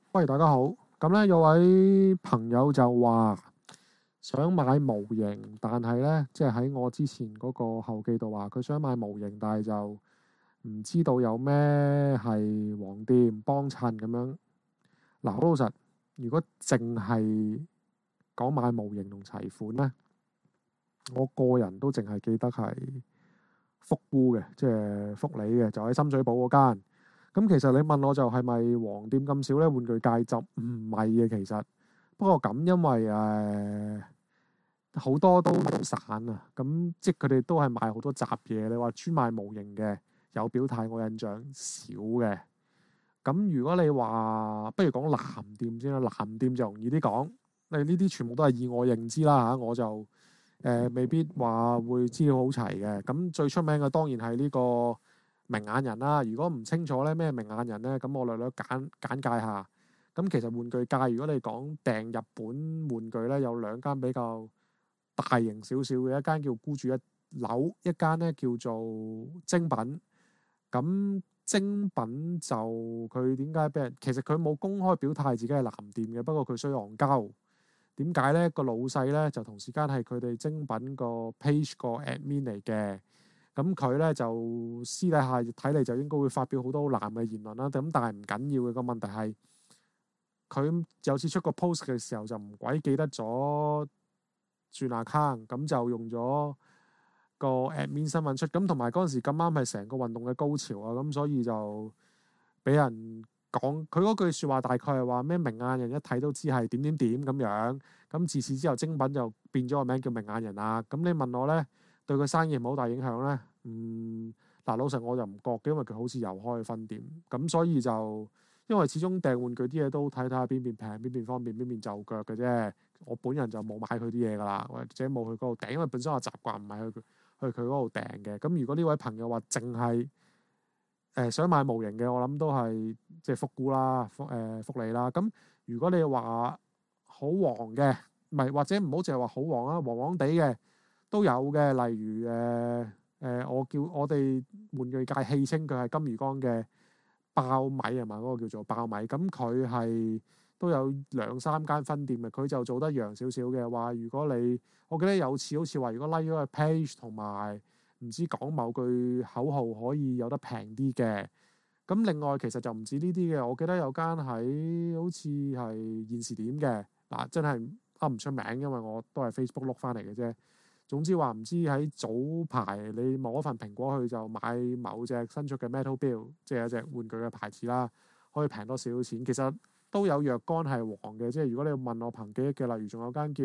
喂，大家好。咁咧有位朋友就話想買模型，但係咧即係喺我之前嗰個後記度話佢想買模型，但係就唔知道有咩係黃店幫襯咁樣。嗱，好老實，如果淨係講買模型同齊款咧，我個人都淨係記得係福姑嘅，即係福利嘅，就喺深水埗嗰間。咁其實你問我就係咪黃店咁少咧？玩具界就唔係嘅，其實不過咁，因為好多都好散啊，咁即係佢哋都係賣好多雜嘢。你話專賣模型嘅有表態，我印象少嘅。咁如果你話不如講藍店先啦，藍店就容易啲講。你呢啲全部都係以我認知啦嚇，我就未必話會資料好齊嘅。咁最出名嘅當然係呢個明眼人啦。如果唔清楚咧咩明眼人咧，咁我略略簡介下。咁其實玩具界如果你講訂日本玩具咧，有兩間比較大型少少嘅，一間叫孤注一樓，一間咧叫做精品。咁精品就佢點解俾人？其實佢冇公開表態自己係藍店嘅，不過佢衰戇鳩。點解咧？個老細咧就同時間係佢哋精品個 page 個 admin 嚟嘅。咁佢咧就私底下睇嚟就應該會發表好多好藍嘅言論啦。咁但係唔緊要嘅，個問題係佢有次出個 post 嘅時候就唔鬼記得咗轉 account，咁就用咗個 admin 身份出。咁同埋嗰陣時咁啱係成個運動嘅高潮啊，咁所以就俾人講佢嗰句説話，大概係話咩明眼人一睇都知係點點點咁樣。咁自此之後，精品就變咗個名叫明眼人啦。咁你問我咧，對佢生意冇好大影響咧？嗱，老實我就唔覺嘅，因為佢好似又開分店，咁所以就因為始終訂玩具啲嘢都睇睇下邊邊平、邊邊方便、邊邊就腳嘅啫。我本人就冇買佢啲嘢噶啦，或者冇去嗰度訂，因為本身我習慣唔係去佢嗰度訂嘅。咁如果呢位朋友話淨係想買模型嘅，我諗都係即係福姑啦、福利啦。咁如果你話好黃嘅，唔係或者唔好淨係話好黃啊，黃黃地嘅都有嘅。例如我哋玩具界戲稱佢係金魚缸嘅爆米係嘛？嗰個叫做爆米。咁佢係都有兩三間分店嘅，佢就做得揚少少嘅。話如果你我記得有次好似話，如果 like 咗個 page 同埋唔知講某句口號可以有得平啲嘅。咁另外其實就唔止呢啲嘅，我記得有間喺好似係現時點嘅。嗱，真係噏唔出名，因為我都係 Facebook 碌翻嚟嘅啫。總之話唔知喺早排你攞份蘋果去就買某隻新出嘅 Metal Build，即係一隻玩具嘅牌子啦，可以平多少少錢。其實都有若干係黃嘅，即係如果你問我憑記憶嘅，例如仲有間叫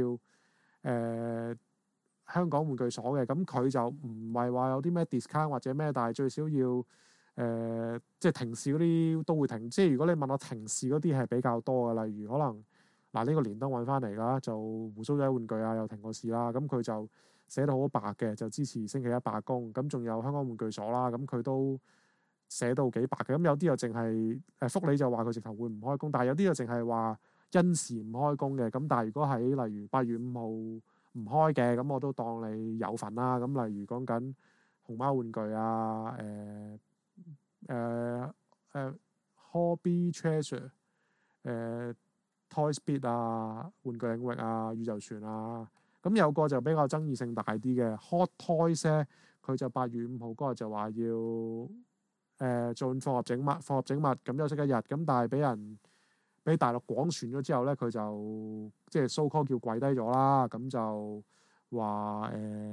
香港玩具所嘅，咁佢就唔係話有啲咩 discount 或者咩，但係最少要即係停市嗰啲都會停。即係如果你問我停市嗰啲係比較多嘅，例如可能嗱呢個連登揾翻嚟啦，就胡鬚仔玩具啊又停過市啦。咁佢就寫到好白嘅，就支持星期一罷工。咁仲有香港玩具所啦，咁佢都寫到幾白嘅。咁有啲又淨係福利就話佢直頭會唔開工，但係有啲又淨係話因時唔開工嘅。咁但係如果喺例如8月5號唔開嘅，咁我都當你有份啦。咁例如講緊熊貓玩具啊，Hobby Treasure，Toys Bit 啊，玩具領域啊，宇宙船啊。咁有個就比較爭議性大啲嘅 Hot Toys 咧，佢就8月5號嗰日就話要進貨合整物咁休息一日。咁但係俾大陸廣傳咗之後咧，佢就即係 so call 叫跪低咗啦。咁就話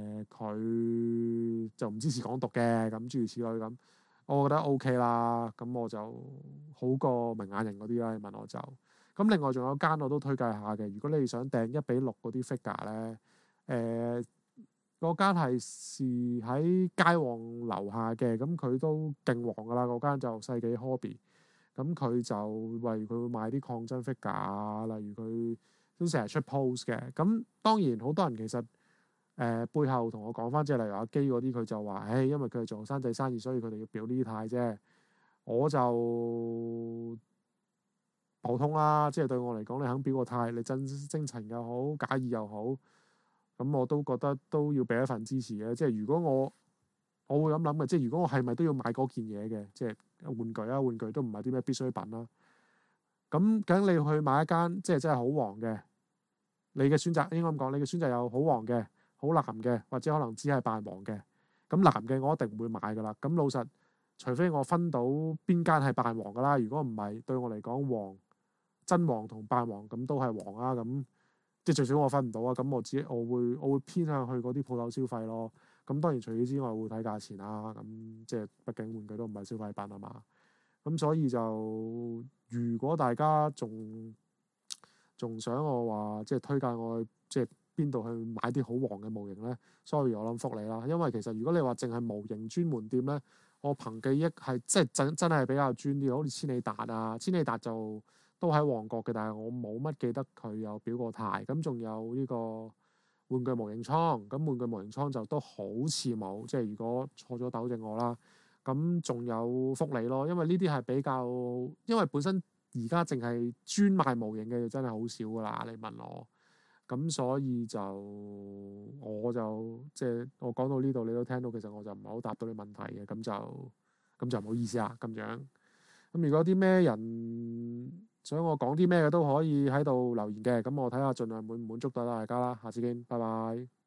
佢就唔支持港獨嘅，咁諸如此類咁。我覺得 OK 啦，咁我就好過明眼人嗰啲啦。你問我就咁，另外仲有間我都推介下嘅。如果你想訂1:6嗰啲 figure 咧，嗰間係喺街旺樓下嘅，咁佢都勁旺噶啦。嗰間就世紀 hobby，咁佢就例如佢會賣啲抗爭 figure，例如佢都成日出 post 嘅。咁當然好多人其實背後同我講翻，即係例如阿基嗰啲，佢就話，因為佢係做山仔生意，所以佢哋要表呢態啫。我就普通啦，即係對我嚟講，你肯表個態，你真真情又好，假意又好，咁我都覺得都要俾一份支持嘅。即係如果我會咁諗嘅，即係如果我係咪都要買嗰件嘢嘅，即係玩具啊，玩具都唔係啲咩必需品啦。 咁究竟你去買一間即係真係好黃嘅，你嘅選擇應該咁講，你嘅選擇有好黃嘅、好藍嘅，或者可能只係扮黃嘅。咁藍嘅我一定唔會買㗎啦。咁老實，除非我分到邊間係扮黃㗎啦。如果唔係，對我嚟講，黃真黃同扮黃咁都係黃啊。咁即係最少我分唔到啊。咁我會偏向去嗰啲鋪頭消費咯。咁當然除此之外會睇價錢啦。咁即係畢竟玩具都唔係消費品啊嘛。咁所以就如果大家仲想我話即係推介我去即係邊度去買啲好黃嘅模型咧，sorry 我諗福利啦。因為其實如果你話淨係模型專門店咧，我憑記憶係即係真係比較專啲，好似千里達啊，千里達就都喺旺角嘅，但係我冇乜記得佢有表過態。咁仲有呢個玩具模型倉，咁玩具模型倉就都好似冇，即係如果錯咗糾正我啦。咁仲有福利咯，因為呢啲係比較，因為本身而家淨係專賣模型嘅就真係好少噶啦。你問我，咁所以就我就即係我講到呢度，你都聽到，其實我就唔係好答到你問題嘅，咁就唔好意思啊咁樣。咁如果有啲咩人想我講啲咩嘅都可以喺度留言嘅，咁我睇下盡量滿唔滿足到大家啦。下次見，拜拜。